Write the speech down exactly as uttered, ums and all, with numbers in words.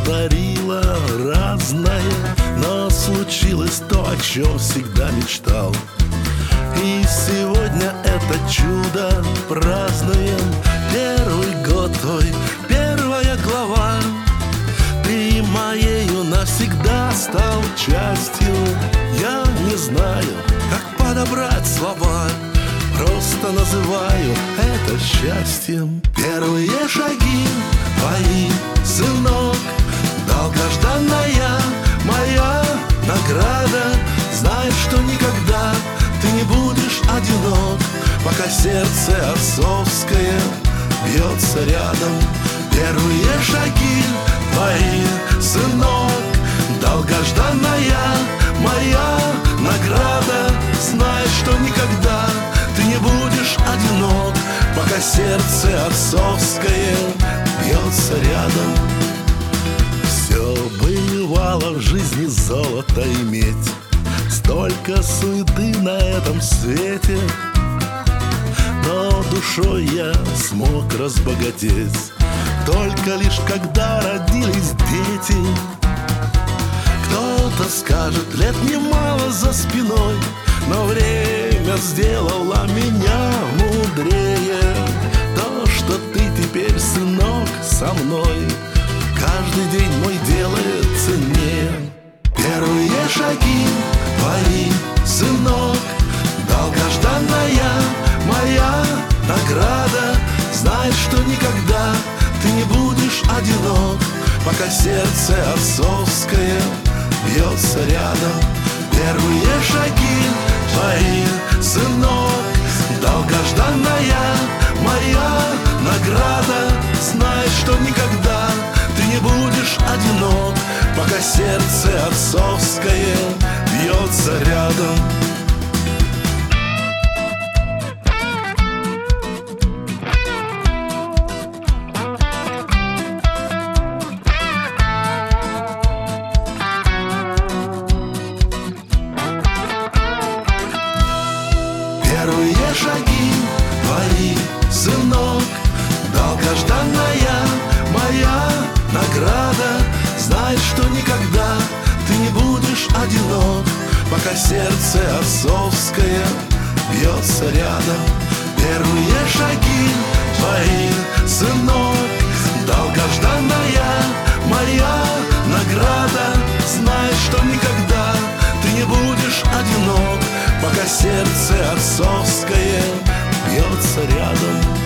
творила разное, но случилось то, о чем всегда мечтал. И сегодня это чудо празднуем. Первый год твой, первая глава. Ты моею навсегда стал частью. Я не знаю, как подобрать слова, просто называю это счастьем. Первые шаги твои, сынок, долгожданная моя награда. Знай, что никогда ты не будешь одинок, пока сердце отцовское бьется рядом. Первые шаги твои, сынок, долгожданная моя награда. Знай, что никогда ты не будешь одинок, пока сердце отцовское бьется рядом. Все бывало в жизни золото и медь, столько суеты на этом свете, но душой я смог разбогатеть только лишь когда родились дети. Кто-то скажет, лет немало за спиной, но время сделало меня мудрее. То, что ты теперь, сынок, со мной, каждый день мой делает ценнее. Первые шаги твои, сынок, долгожданная моя награда. Знай, что никогда ты не будешь одинок, пока сердце отцовское бьется рядом. Первые шаги твои, сынок, долгожданная моя награда. Знай, что никогда ты не будешь одинок, пока сердце отцовское бьется рядом. Первые шаги твои, сынок, долгожданная моя награда. Знай, что никогда ты не будешь одинок, пока сердце отцовское бьется рядом. Первые шаги твои, сынок, долгожданная моя награда. Знай, что никогда ты не будешь одинок, пока сердце отцовское бьется рядом.